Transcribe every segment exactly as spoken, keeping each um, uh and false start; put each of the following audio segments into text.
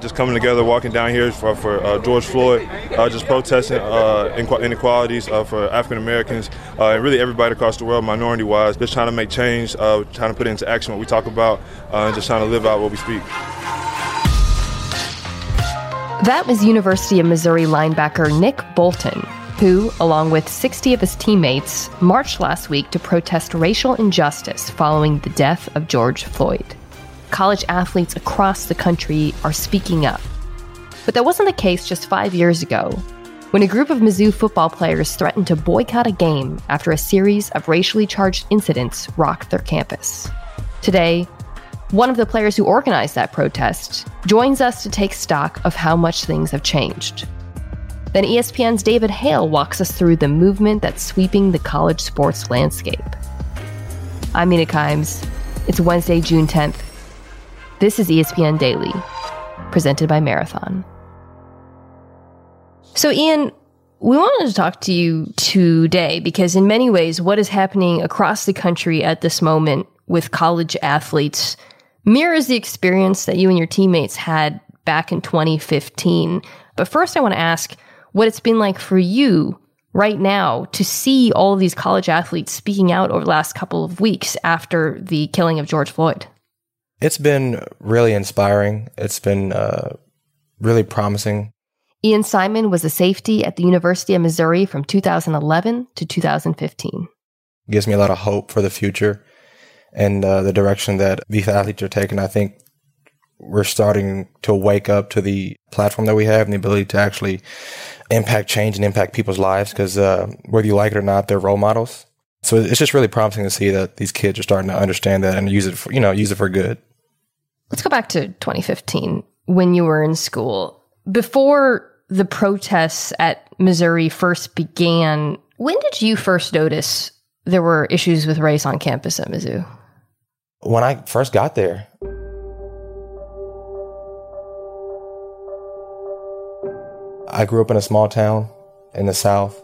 just coming together, walking down here for, for uh, George Floyd, uh, just protesting uh, inequalities uh, for African Americans uh, and really everybody across the world, minority-wise, just trying to make change, uh, trying to put into action what we talk about, uh, and just trying to live out what we speak. That was University of Missouri linebacker Nick Bolton, who, along with sixty of his teammates, marched last week to protest racial injustice following the death of George Floyd. College athletes across the country are speaking up. But that wasn't the case just five years ago, when a group of Mizzou football players threatened to boycott a game after a series of racially charged incidents rocked their campus. Today, one of the players who organized that protest joins us to take stock of how much things have changed. Then E S P N's David Hale walks us through the movement that's sweeping the college sports landscape. I'm Mina Kimes. It's Wednesday, June tenth. This is E S P N Daily, presented by Marathon. So, Ian, we wanted to talk to you today because in many ways, what is happening across the country at this moment with college athletes mirrors the experience that you and your teammates had back in twenty fifteen. But first, I want to ask what it's been like for you right now to see all of these college athletes speaking out over the last couple of weeks after the killing of George Floyd. It's been really inspiring. It's been uh, really promising. Ian Simon was a safety at the University of Missouri from two thousand eleven to two thousand fifteen. It gives me a lot of hope for the future and uh, the direction that these athletes are taking. I think we're starting to wake up to the platform that we have and the ability to actually impact change and impact people's lives because uh, whether you like it or not, they're role models. So it's just really promising to see that these kids are starting to understand that and use it for, you know, use it for good. Let's go back to twenty fifteen when you were in school. Before the protests at Missouri first began, when did you first notice there were issues with race on campus at Mizzou? When I first got there, I grew up in a small town in the South.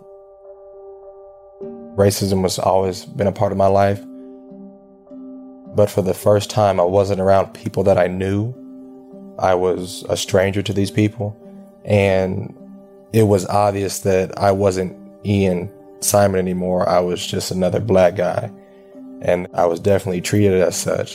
Racism was always been a part of my life. But for the first time, I wasn't around people that I knew. I was a stranger to these people. And it was obvious that I wasn't Ian Simon anymore. I was just another black guy. And I was definitely treated as such.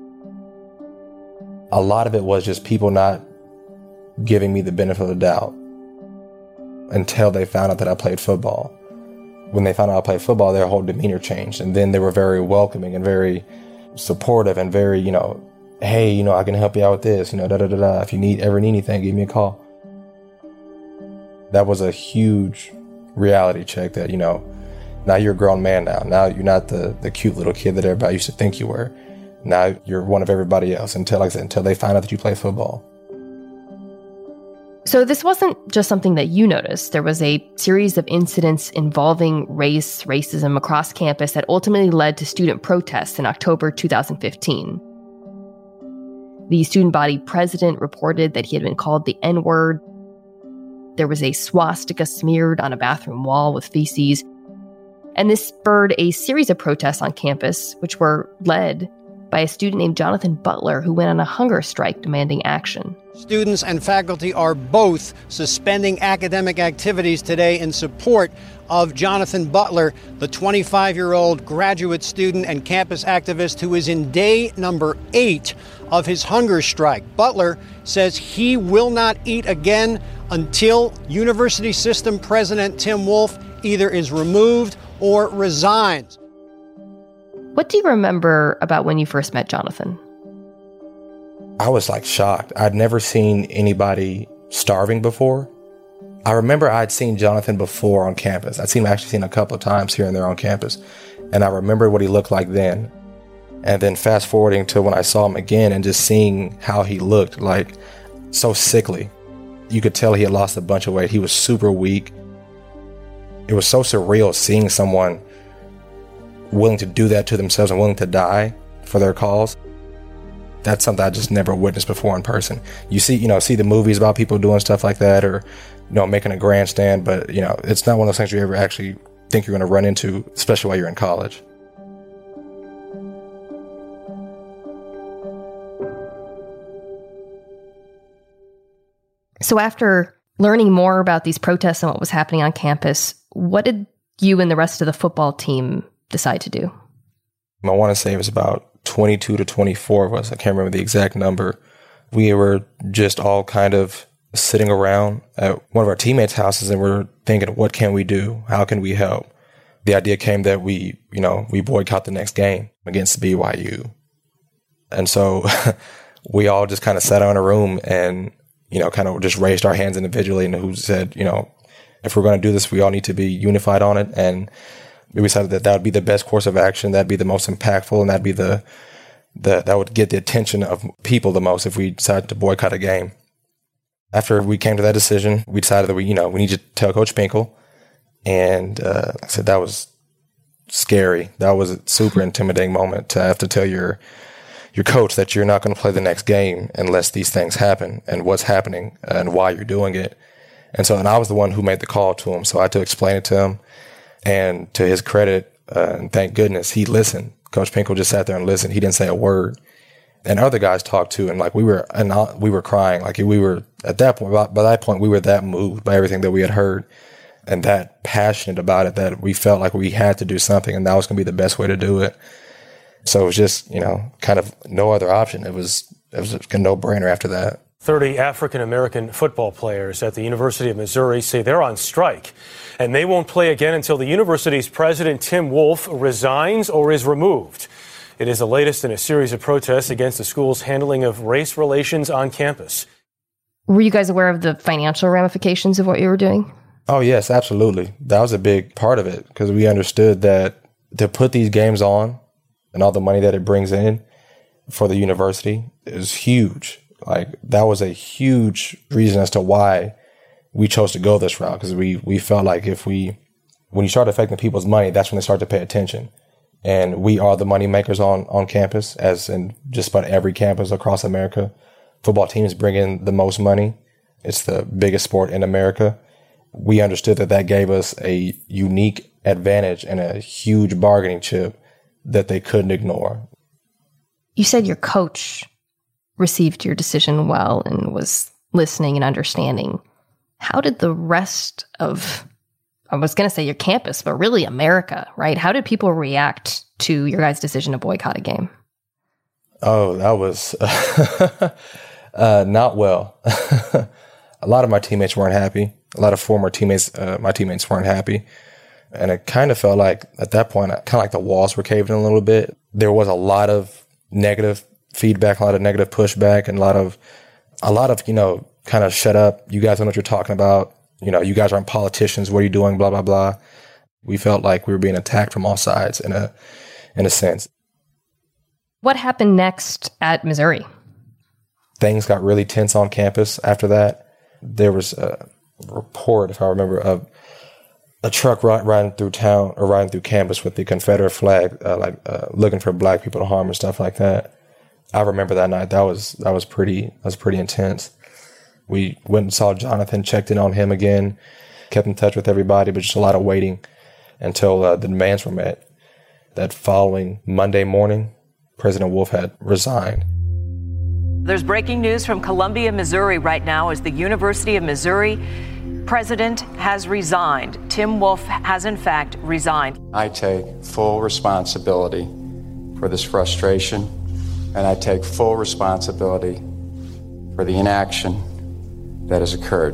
A lot of it was just people not giving me the benefit of the doubt until they found out that I played football. When they found out I played football, their whole demeanor changed. And then they were very welcoming and very supportive and very, you know, hey, you know, I can help you out with this, you know, da da da da. If you need ever need anything, give me a call. That was a huge reality check that, you know, now you're a grown man now. Now you're not the, the cute little kid that everybody used to think you were. Now you're one of everybody else until, like I said, until they find out that you play football. So this wasn't just something that you noticed. There was a series of incidents involving race, racism across campus that ultimately led to student protests in October two thousand fifteen. The student body president reported that he had been called the N-word. There was a swastika smeared on a bathroom wall with feces. And this spurred a series of protests on campus, which were led by a student named Jonathan Butler, who went on a hunger strike demanding action. Students and faculty are both suspending academic activities today in support of Jonathan Butler, the twenty-five-year-old graduate student and campus activist who is in day number eight of his hunger strike. Butler says he will not eat again until University System President Tim Wolf either is removed or resigns. What do you remember about when you first met Jonathan? I was like shocked. I'd never seen anybody starving before. I remember I'd seen Jonathan before on campus. I'd seen him actually seen a couple of times here and there on campus. And I remember what he looked like then. And then fast forwarding to when I saw him again and just seeing how he looked, like so sickly. You could tell he had lost a bunch of weight. He was super weak. It was so surreal seeing someone willing to do that to themselves and willing to die for their cause. That's something I just never witnessed before in person. You see, you know, see the movies about people doing stuff like that or, you know, making a grandstand, but, you know, it's not one of those things you ever actually think you're going to run into, especially while you're in college. So after learning more about these protests and what was happening on campus, what did you and the rest of the football team decide to do? I want to say it was about twenty-two to twenty-four of us. I can't remember the exact number. We were just all kind of sitting around at one of our teammates' houses and we're thinking, what can we do? How can we help? The idea came that we, you know, we boycott the next game against B Y U. And so we all just kind of sat in a room and, you know, kind of just raised our hands individually and who said, you know, if we're going to do this, we all need to be unified on it. And we decided that that would be the best course of action. That'd be the most impactful. And that'd be the, the, that would get the attention of people the most if we decided to boycott a game. After we came to that decision, we decided that we, you know, we need to tell Coach Pinkel. And uh, I said that was scary. That was a super intimidating moment to have to tell your your coach that you're not going to play the next game unless these things happen and what's happening and why you're doing it. And so, and I was the one who made the call to him. So I had to explain it to him. And to his credit, uh, and thank goodness, he listened. Coach Pinkel just sat there and listened. He didn't say a word. And other guys talked too. And like we were, and we were crying. Like we were at that point, by, by that point, we were that moved by everything that we had heard and that passionate about it that we felt like we had to do something and that was going to be the best way to do it. So it was just, you know, kind of no other option. It was, it was a no-brainer after that. thirty African-American football players at the University of Missouri say they're on strike, and they won't play again until the university's president, Tim Wolf, resigns or is removed. It is the latest in a series of protests against the school's handling of race relations on campus. Were you guys aware of the financial ramifications of what you were doing? Oh, yes, absolutely. That was a big part of it because we understood that to put these games on and all the money that it brings in for the university is huge. Like that was a huge reason as to why we chose to go this route because we, we felt like if we, when you start affecting people's money, that's when they start to pay attention. And we are the money makers on, on campus, as in just about every campus across America. Football teams bring in the most money. It's the biggest sport in America. We understood that that gave us a unique advantage and a huge bargaining chip that they couldn't ignore. You said your coach received your decision well and was listening and understanding. How did the rest of, I was going to say your campus, but really America, right? How did people react to your guys' decision to boycott a game? Oh, that was uh, not well. A lot of my teammates weren't happy. A lot of former teammates, uh, my teammates weren't happy. And it kind of felt like at that point, kind of like the walls were caving in a little bit. There was a lot of negative feedback, a lot of negative pushback, and a lot of, a lot of, you know, kind of shut up. You guys don't know what you're talking about. You know, you guys aren't politicians. What are you doing? Blah, blah, blah. We felt like we were being attacked from all sides in a, in a sense. What happened next at Missouri? Things got really tense on campus after that. There was a report, if I remember, of a truck ri- riding through town or riding through campus with the Confederate flag, uh, like uh, looking for black people to harm and stuff like that. I remember that night. That was that was pretty that was pretty intense. We went and saw Jonathan, checked in on him again, kept in touch with everybody, but just a lot of waiting until uh, the demands were met. That following Monday morning, President Wolf had resigned. There's breaking news from Columbia, Missouri right now as the University of Missouri president has resigned. Tim Wolf has in fact resigned. I take full responsibility for this frustration, and I take full responsibility for the inaction that has occurred.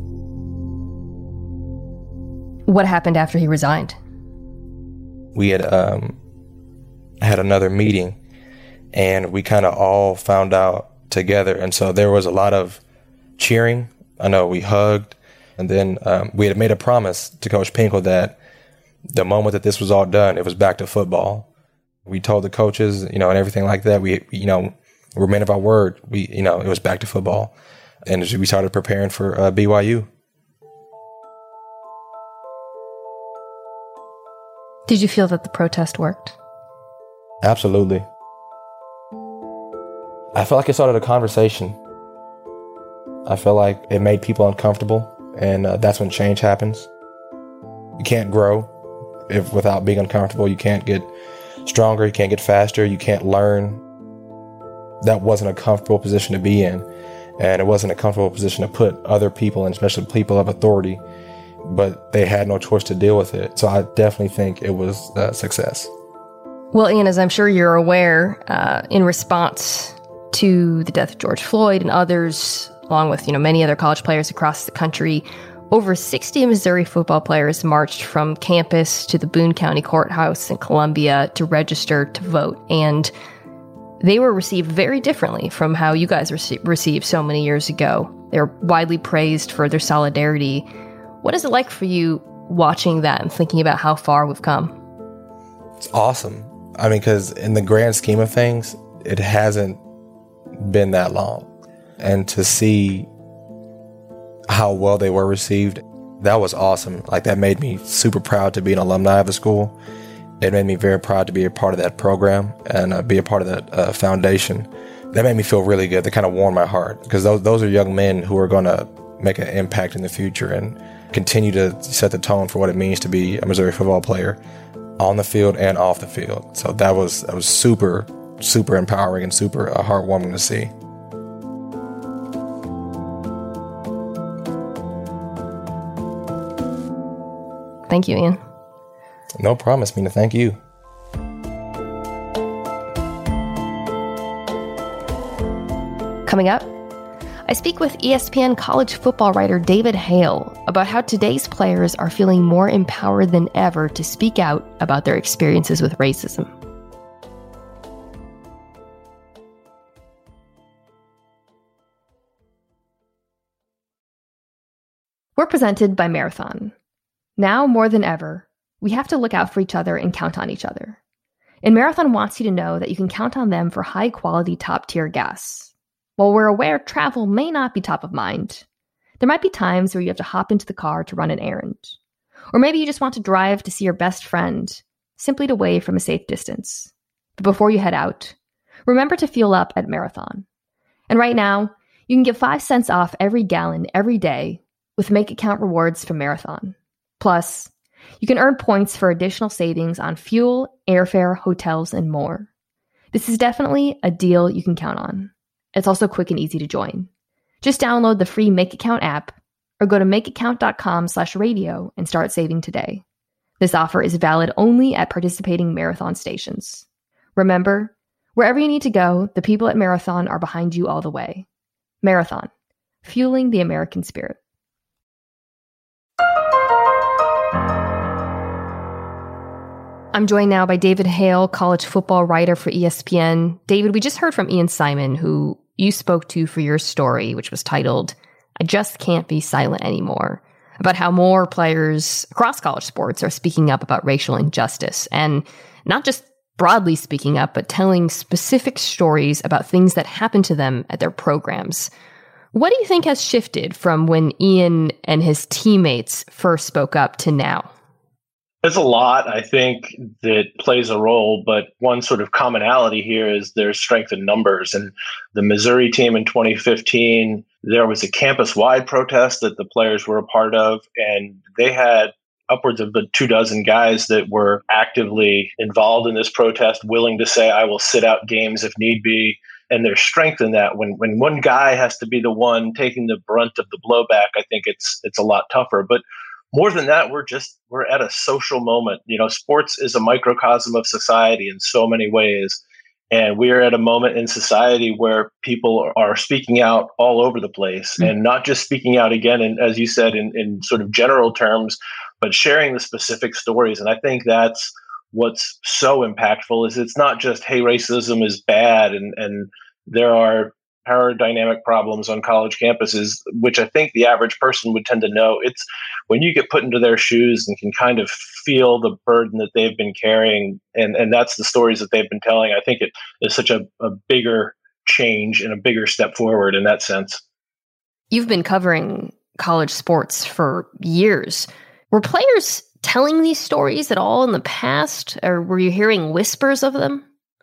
What happened after he resigned? We had um, had another meeting, and we kind of all found out together. And so there was a lot of cheering. I know we hugged. And then um, we had made a promise to Coach Pinkel that the moment that this was all done, it was back to football. We told the coaches, you know, and everything like that. We, you know, we're men of our word. We, you know, it was back to football. And we started preparing for uh, B Y U. Did you feel that the protest worked? Absolutely. I felt like it started a conversation. I felt like it made people uncomfortable, and uh, that's when change happens. You can't grow if without being uncomfortable. You can't get stronger. You can't get faster. You can't learn. That wasn't a comfortable position to be in. And it wasn't a comfortable position to put other people in, especially people of authority, but they had no choice to deal with it. So I definitely think it was a success. Well, Ian, as I'm sure you're aware, uh, in response to the death of George Floyd and others, along with, you know, many other college players across the country, over sixty Missouri football players marched from campus to the Boone County Courthouse in Columbia to register to vote. And they were received very differently from how you guys rece- received so many years ago. They're widely praised for their solidarity. What is it like for you watching that and thinking about how far we've come? It's awesome. I mean, because in the grand scheme of things, it hasn't been that long. And to see how well they were received, that was awesome. Like, that made me super proud to be an alumni of the school. It made me very proud to be a part of that program and uh, be a part of that uh, foundation. That made me feel really good. That kind of warmed my heart, because those those are young men who are going to make an impact in the future and continue to set the tone for what it means to be a Missouri football player on the field and off the field. So that was that was super, super empowering and super uh, heartwarming to see. Thank you, Ian. No promise, Mina. Thank you. Coming up, I speak with E S P N college football writer David Hale about how today's players are feeling more empowered than ever to speak out about their experiences with racism. We're presented by Marathon. Now more than ever, we have to look out for each other and count on each other. And Marathon wants you to know that you can count on them for high-quality, top-tier gas. While we're aware travel may not be top of mind, there might be times where you have to hop into the car to run an errand. Or maybe you just want to drive to see your best friend, simply to wave from a safe distance. But before you head out, remember to fuel up at Marathon. And right now, you can get five cents off every gallon every day with Make It Count rewards from Marathon. Plus, you can earn points for additional savings on fuel, airfare, hotels, and more. This is definitely a deal you can count on. It's also quick and easy to join. Just download the free Make It Count app or go to makeitcount.com slash radio and start saving today. This offer is valid only at participating Marathon stations. Remember, wherever you need to go, the people at Marathon are behind you all the way. Marathon, fueling the American spirit. I'm joined now by David Hale, college football writer for E S P N. David, we just heard from Ian Simon, who you spoke to for your story, which was titled, I Just Can't Be Silent Anymore, about how more players across college sports are speaking up about racial injustice, and not just broadly speaking up, but telling specific stories about things that happened to them at their programs. What do you think has shifted from when Ian and his teammates first spoke up to now? There's a lot, I think, that plays a role, but one sort of commonality here is there's strength in numbers. And the Missouri team in twenty fifteen, there was a campus-wide protest that the players were a part of, and they had upwards of the two dozen guys that were actively involved in this protest, willing to say, I will sit out games if need be. And there's strength in that. When when one guy has to be the one taking the brunt of the blowback, I think it's it's a lot tougher. But more than that, we're just, we're at a social moment. You know, sports is a microcosm of society in so many ways. And we are at a moment in society where people are speaking out all over the place, mm-hmm. and not just speaking out again, and as you said, in, in sort of general terms, but sharing the specific stories. And I think that's what's so impactful is it's not just, hey, racism is bad and, and there are power dynamic problems on college campuses, which I think the average person would tend to know. It's when you get put into their shoes and can kind of feel the burden that they've been carrying, and, and that's the stories that they've been telling. I think it is such a, a bigger change and a bigger step forward in that sense. You've been covering college sports for years. Were players telling these stories at all in the past, or were you hearing whispers of them?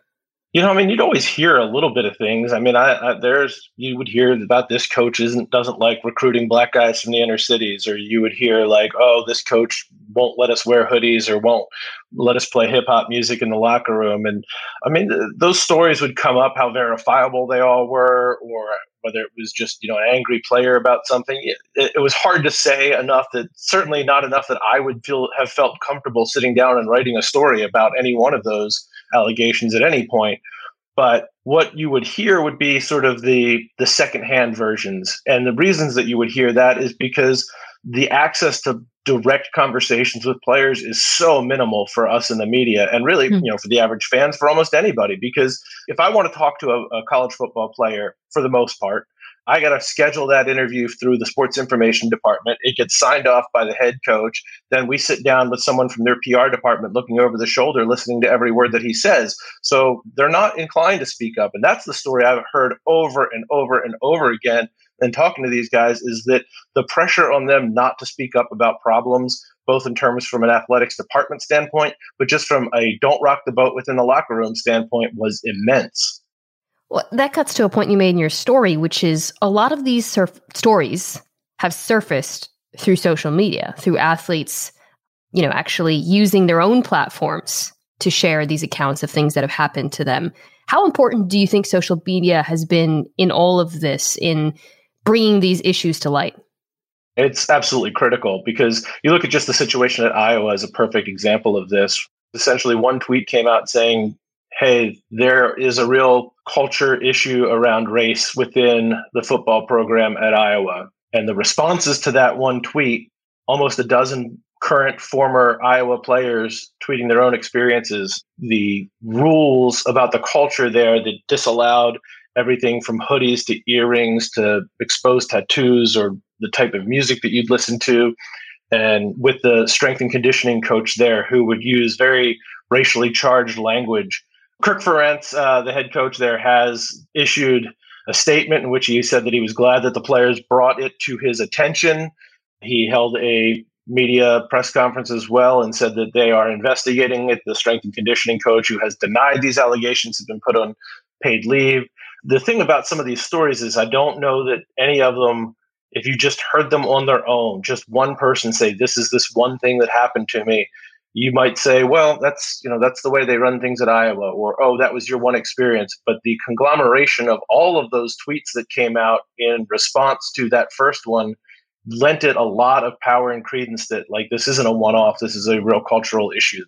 You know, I mean, you'd always hear a little bit of things. I mean, I, I there's you would hear about this coach isn't doesn't like recruiting black guys from the inner cities, or you would hear like, oh, this coach won't let us wear hoodies or won't let us play hip hop music in the locker room. And I mean, th- those stories would come up, how verifiable they all were, or whether it was just, you know, an angry player about something. It, it was hard to say enough that certainly not enough that I would feel have felt comfortable sitting down and writing a story about any one of those allegations at any point. But what you would hear would be sort of the the secondhand versions. And the reasons that you would hear that is because the access to direct conversations with players is so minimal for us in the media, and really, mm. you know, for the average fans, for almost anybody. Because if I want to talk to a, a college football player, for the most part, I got to schedule that interview through the sports information department. It gets signed off by the head coach. Then we sit down with someone from their P R department looking over the shoulder, listening to every word that he says. So they're not inclined to speak up. And that's the story I've heard over and over and over again. And talking to these guys is that the pressure on them not to speak up about problems, both in terms from an athletics department standpoint, but just from a don't rock the boat within the locker room standpoint, was immense. Well, that cuts to a point you made in your story, which is a lot of these surf- stories have surfaced through social media, through athletes, you know, actually using their own platforms to share these accounts of things that have happened to them. How important do you think social media has been in all of this, in bringing these issues to light? It's absolutely critical, because you look at just the situation at Iowa as a perfect example of this. Essentially, one tweet came out saying, hey, there is a real culture issue around race within the football program at Iowa. And the responses to that one tweet, almost a dozen current former Iowa players tweeting their own experiences, the rules about the culture there that disallowed everything from hoodies to earrings to exposed tattoos or the type of music that you'd listen to. And with the strength and conditioning coach there who would use very racially charged language. Kirk Ferentz, uh, the head coach there, has issued a statement in which he said that he was glad that the players brought it to his attention. He held a media press conference as well and said that they are investigating it. The strength and conditioning coach who has denied these allegations has been put on paid leave. The thing about some of these stories is I don't know that any of them, if you just heard them on their own, just one person say, this is this one thing that happened to me, you might say, well, that's, you know, that's the way they run things at Iowa, or, oh, that was your one experience. But the conglomeration of all of those tweets that came out in response to that first one lent it a lot of power and credence that, like, this isn't a one-off. This is a real cultural issue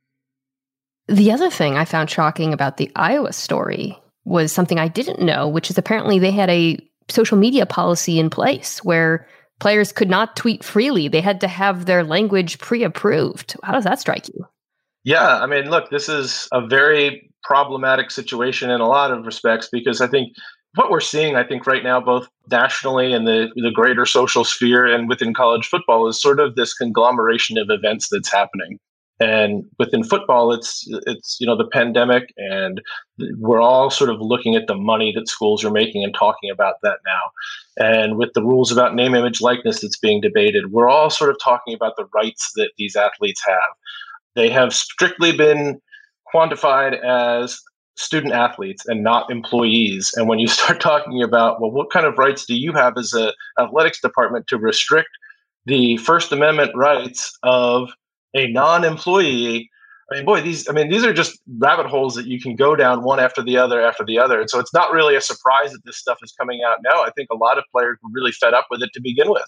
there. The other thing I found shocking about the Iowa story was something I didn't know, which is apparently they had a social media policy in place where players could not tweet freely. They had to have their language pre-approved. How does that strike you? Yeah, I mean, look, this is a very problematic situation in a lot of respects, because I think what we're seeing, I think right now, both nationally and the, the greater social sphere and within college football, is sort of this conglomeration of events that's happening. And within football, it's, it's you know, the pandemic, and we're all sort of looking at the money that schools are making and talking about that now. And with the rules about name, image, likeness that's being debated, we're all sort of talking about the rights that these athletes have. They have strictly been quantified as student athletes and not employees. And when you start talking about, well, what kind of rights do you have as an athletics department to restrict the First Amendment rights of a non-employee? I mean, boy, these, I mean, these are just rabbit holes that you can go down one after the other after the other. And so it's not really a surprise that this stuff is coming out now. I think a lot of players were really fed up with it to begin with.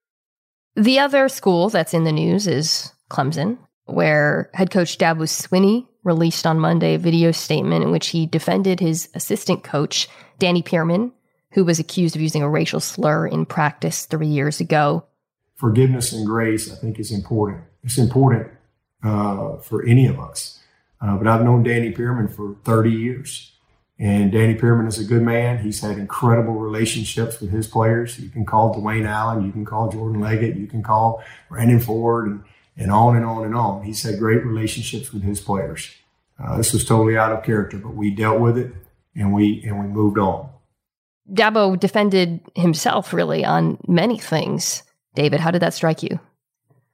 The other school that's in the news is Clemson, where head coach Dabo Swinney released on Monday a video statement in which he defended his assistant coach, Danny Pearman, who was accused of using a racial slur in practice three years ago. Forgiveness and grace, I think, is important. It's important uh, for any of us. Uh, but I've known Danny Pearman for thirty years. And Danny Pearman is a good man. He's had incredible relationships with his players. You can call Dwayne Allen. You can call Jordan Leggett. You can call Brandon Ford, and, and on and on and on. He's had great relationships with his players. Uh, this was totally out of character, but we dealt with it, and we and we moved on. Dabo defended himself, really, on many things. David, how did that strike you?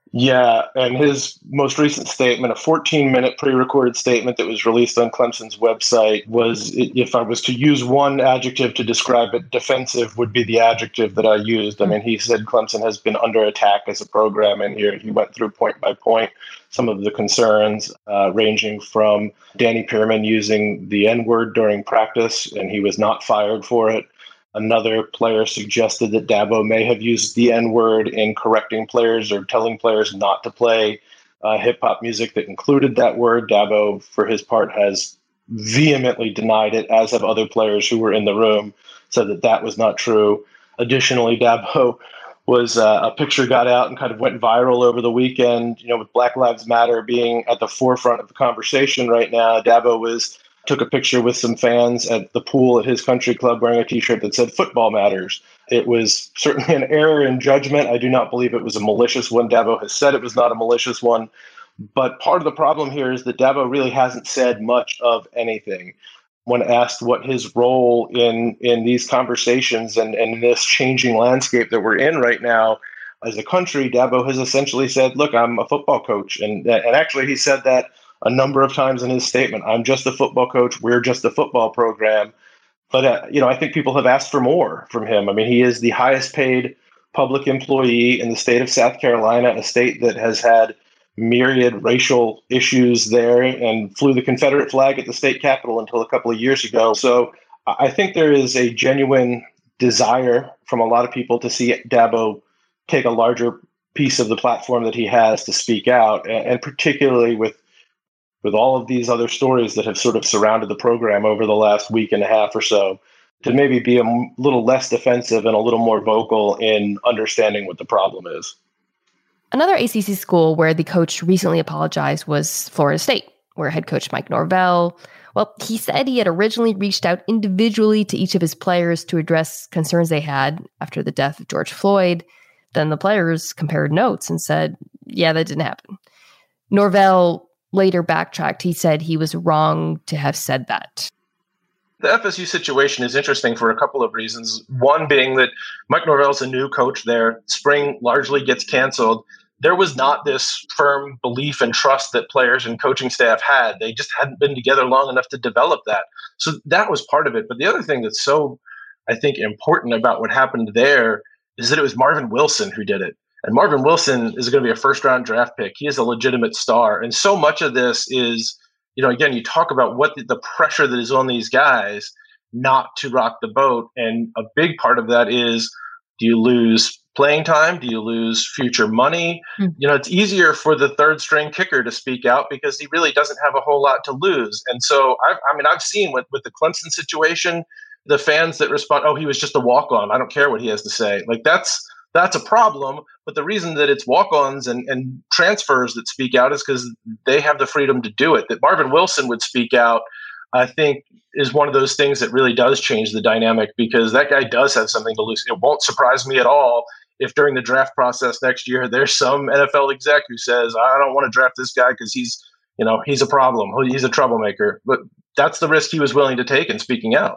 Yeah, and his most recent statement, a fourteen-minute pre-recorded statement that was released on Clemson's website, was, if I was to use one adjective to describe it, defensive would be the adjective that I used. I mean, he said Clemson has been under attack as a program, and here he went through point by point some of the concerns, uh, ranging from Danny Pearman using the N-word during practice, and he was not fired for it. Another player suggested that Dabo may have used the N-word in correcting players or telling players not to play uh, hip-hop music that included that word. Dabo, for his part, has vehemently denied it, as have other players who were in the room, said that that was not true. Additionally, Dabo was uh, a picture got out and kind of went viral over the weekend, you know, with Black Lives Matter being at the forefront of the conversation right now. Dabo was took a picture with some fans at the pool at his country club wearing a T-shirt that said "Football Matters." It was certainly an error in judgment. I do not believe it was a malicious one. Dabo has said it was not a malicious one. But part of the problem here is that Dabo really hasn't said much of anything. When asked what his role in, in these conversations and, and in this changing landscape that we're in right now as a country, Dabo has essentially said, look, I'm a football coach. And, and actually he said that a number of times in his statement. I'm just a football coach. We're just a football program. But, uh, you know, I think people have asked for more from him. I mean, he is the highest paid public employee in the state of South Carolina, a state that has had myriad racial issues there and flew the Confederate flag at the state capitol until a couple of years ago. So I think there is a genuine desire from a lot of people to see Dabo take a larger piece of the platform that he has to speak out, and, and particularly with with all of these other stories that have sort of surrounded the program over the last week and a half or so, to maybe be a little less defensive and a little more vocal in understanding what the problem is. Another A C C school where the coach recently apologized was Florida State, where head coach Mike Norvell, well, he said he had originally reached out individually to each of his players to address concerns they had after the death of George Floyd. Then the players compared notes and said, yeah, that didn't happen. Norvell later backtracked. He said he was wrong to have said that. The F S U situation is interesting for a couple of reasons. One being that Mike Norvell's a new coach there. Spring largely gets canceled. There was not this firm belief and trust that players and coaching staff had. They just hadn't been together long enough to develop that. So that was part of it. But the other thing that's so, I think, important about what happened there is that it was Marvin Wilson who did it. And Marvin Wilson is going to be a first-round draft pick. He is a legitimate star. And so much of this is, you know, again, you talk about what the, the pressure that is on these guys not to rock the boat. And a big part of that is, do you lose playing time? Do you lose future money? Mm-hmm. You know, it's easier for the third-string kicker to speak out because he really doesn't have a whole lot to lose. And so, I've, I mean, I've seen with, with the Clemson situation, the fans that respond, oh, he was just a walk-on. I don't care what he has to say. Like, that's That's a problem, but the reason that it's walk-ons and, and transfers that speak out is because they have the freedom to do it. That Marvin Wilson would speak out, I think, is one of those things that really does change the dynamic, because that guy does have something to lose. It won't surprise me at all if during the draft process next year there's some N F L exec who says, I don't want to draft this guy because he's, you know, he's a problem. He's a troublemaker. But that's the risk he was willing to take in speaking out.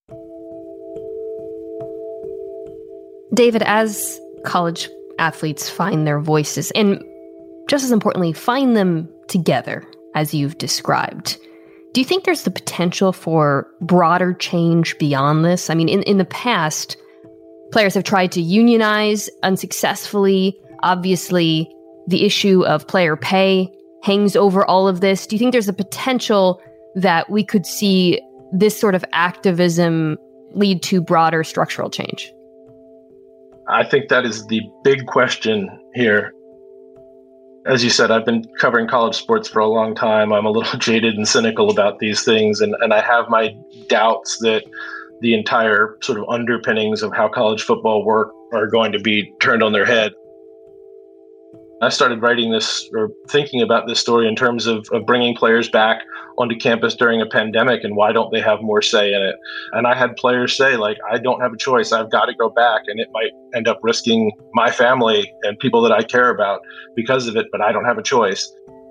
David, as college athletes find their voices, and just as importantly, find them together, as you've described, do you think there's the potential for broader change beyond this? I mean, in, in the past, players have tried to unionize unsuccessfully. Obviously, the issue of player pay hangs over all of this. Do you think there's a potential that we could see this sort of activism lead to broader structural change? I think that is the big question here. As you said, I've been covering college sports for a long time. I'm a little jaded and cynical about these things, and, and I have my doubts that the entire sort of underpinnings of how college football work are going to be turned on their head. I started writing this or thinking about this story in terms of, of bringing players back onto campus during a pandemic and why don't they have more say in it. And I had players say, like, I don't have a choice. I've got to go back, and it might end up risking my family and people that I care about because of it, but I don't have a choice.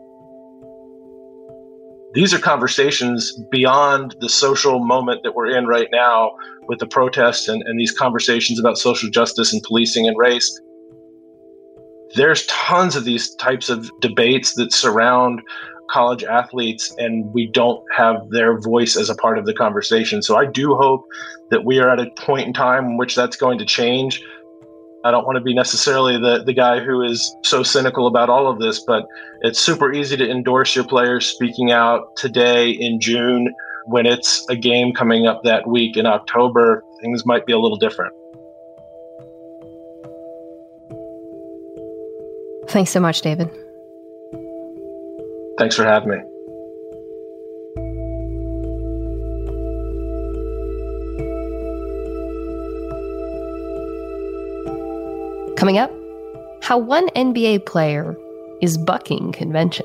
These are conversations beyond the social moment that we're in right now with the protests and, and these conversations about social justice and policing and race. There's tons of these types of debates that surround college athletes, and we don't have their voice as a part of the conversation. So I do hope that we are at a point in time in which that's going to change. I don't want to be necessarily the, the guy who is so cynical about all of this, but it's super easy to endorse your players speaking out today in June when it's a game coming up that week in October. Things might be a little different. Thanks so much, David. Thanks for having me. Coming up, how one N B A player is bucking convention.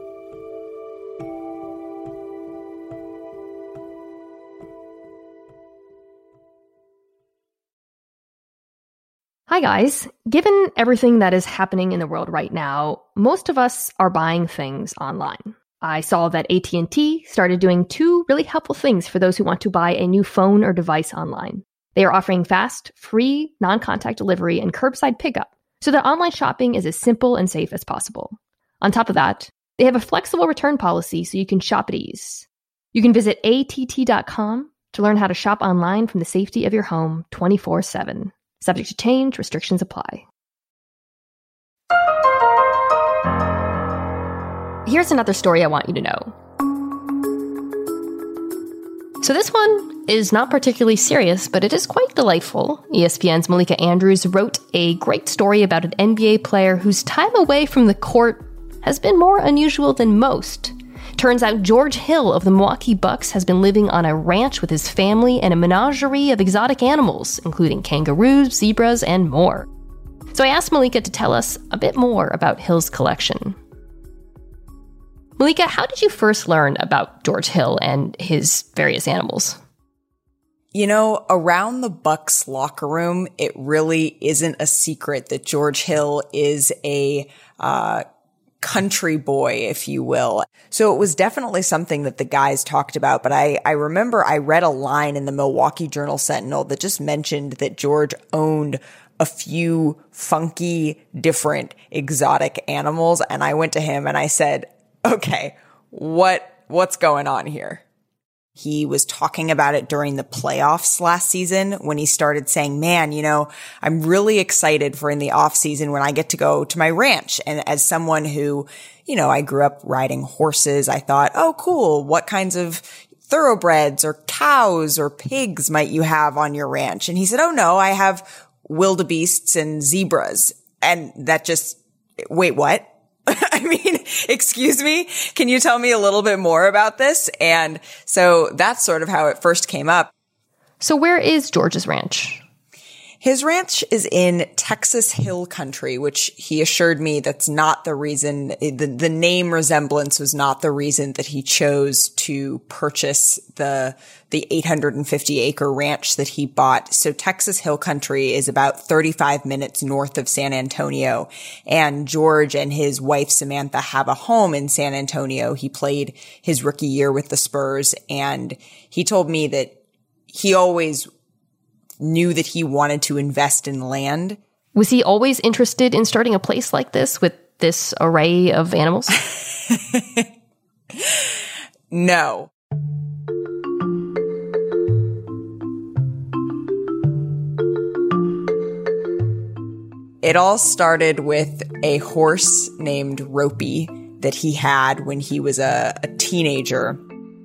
Hi guys. Given everything that is happening in the world right now, most of us are buying things online. I saw that A T and T started doing two really helpful things for those who want to buy a new phone or device online. They are offering fast, free, non-contact delivery and curbside pickup, so that online shopping is as simple and safe as possible. On top of that, they have a flexible return policy so you can shop at ease. You can visit A T T dot com to learn how to shop online from the safety of your home twenty-four seven. Subject to change, restrictions apply. Here's another story I want you to know. So this one is not particularly serious, but it is quite delightful. E S P N's Malika Andrews wrote a great story about an N B A player whose time away from the court has been more unusual than most. Turns out George Hill of the Milwaukee Bucks has been living on a ranch with his family and a menagerie of exotic animals, including kangaroos, zebras, and more. So I asked Malika to tell us a bit more about Hill's collection. Malika, how did you first learn about George Hill and his various animals? You know, around the Bucks locker room, it really isn't a secret that George Hill is a uh country boy, if you will. So it was definitely something that the guys talked about. But I, I remember I read a line in the Milwaukee Journal-Sentinel that just mentioned that George owned a few funky, different, exotic animals. And I went to him and I said, okay, what, what's going on here? He was talking about it during the playoffs last season when he started saying, man, you know, I'm really excited for in the off season when I get to go to my ranch. And as someone who, you know, I grew up riding horses, I thought, oh, cool. What kinds of thoroughbreds or cows or pigs might you have on your ranch? And he said, oh, no, I have wildebeests and zebras. And that just, wait, what? I mean, excuse me, can you tell me a little bit more about this? And so that's sort of how it first came up. So where is George's ranch? His ranch is in Texas Hill Country, which he assured me that's not the reason, the, the name resemblance was not the reason that he chose to purchase the, the eight hundred fifty acre ranch that he bought. So Texas Hill Country is about thirty-five minutes north of San Antonio. And George and his wife Samantha have a home in San Antonio. He played his rookie year with the Spurs, and he told me that he always knew that he wanted to invest in land. Was he always interested in starting a place like this with this array of animals? No. It all started with a horse named Ropey that he had when he was a, a teenager.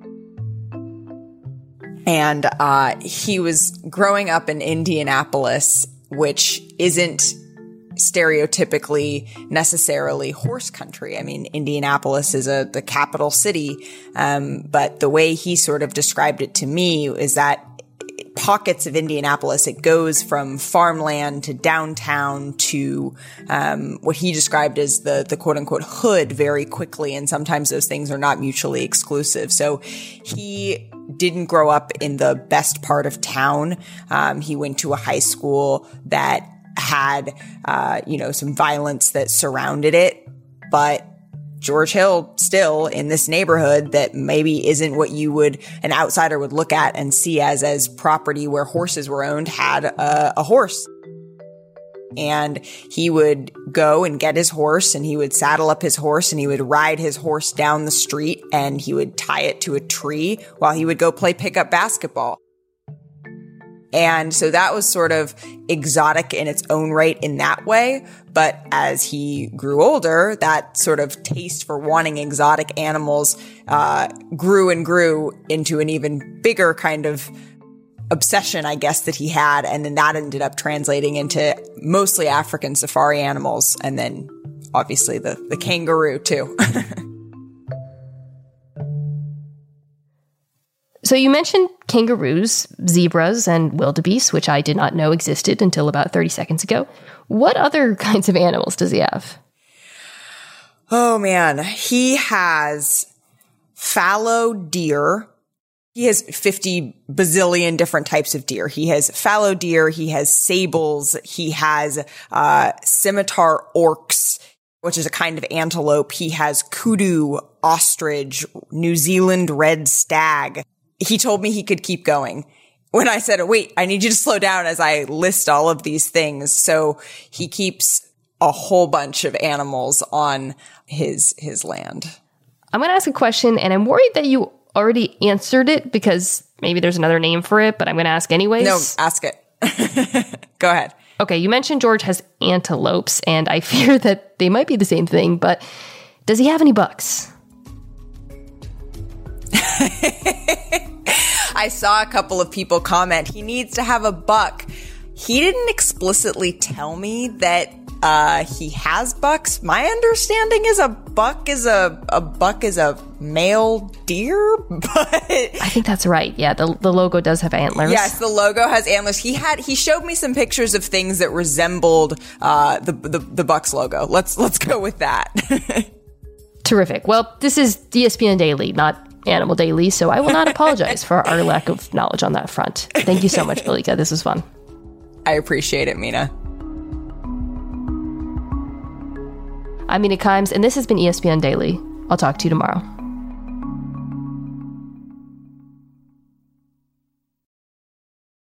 And uh he was growing up in Indianapolis, which isn't stereotypically necessarily horse country. I mean, Indianapolis is a the capital city, um, but the way he sort of described it to me is that pockets of Indianapolis, it goes from farmland to downtown to um what he described as the the quote unquote hood very quickly, and sometimes those things are not mutually exclusive. So he didn't grow up in the best part of town. Um, he went to a high school that had, uh, you know, some violence that surrounded it. But George Hill still in this neighborhood that maybe isn't what you would, an outsider would look at and see as, as property where horses were owned, had a, a horse. And he would go and get his horse, and he would saddle up his horse, and he would ride his horse down the street, and he would tie it to a tree while he would go play pickup basketball. And so that was sort of exotic in its own right in that way. But as he grew older, that sort of taste for wanting exotic animals uh, grew and grew into an even bigger kind of obsession, I guess, that he had. And then that ended up translating into mostly African safari animals. And then obviously the, the kangaroo too. So you mentioned kangaroos, zebras, and wildebeest, which I did not know existed until about thirty seconds ago. What other kinds of animals does he have? Oh, man. He has fallow deer. He has fifty bazillion different types of deer. He has fallow deer. He has sables. He has uh scimitar orcs, which is a kind of antelope. He has kudu, ostrich, New Zealand red stag. He told me he could keep going. When I said, wait, I need you to slow down as I list all of these things. So he keeps a whole bunch of animals on his, his land. I'm going to ask a question, and I'm worried that you already answered it because maybe there's another name for it, but I'm going to ask anyways. No, ask it. Go ahead. Okay, you mentioned George has antelopes, and I fear that they might be the same thing, but does he have any bucks? I saw a couple of people comment, he needs to have a buck. He didn't explicitly tell me that uh, he has bucks. My understanding is a buck is a, a buck is a male deer, but I think that's right. Yeah, the the logo does have antlers. Yes, the logo has antlers. He had he showed me some pictures of things that resembled uh, the, the the Bucks logo. Let's let's go with that. Terrific. Well, this is E S P N Daily, not Animal Daily, so I will not apologize for our lack of knowledge on that front. Thank you so much, Malika. This was fun. I appreciate it, Mina. I'm Mina Kimes, and this has been E S P N Daily. I'll talk to you tomorrow.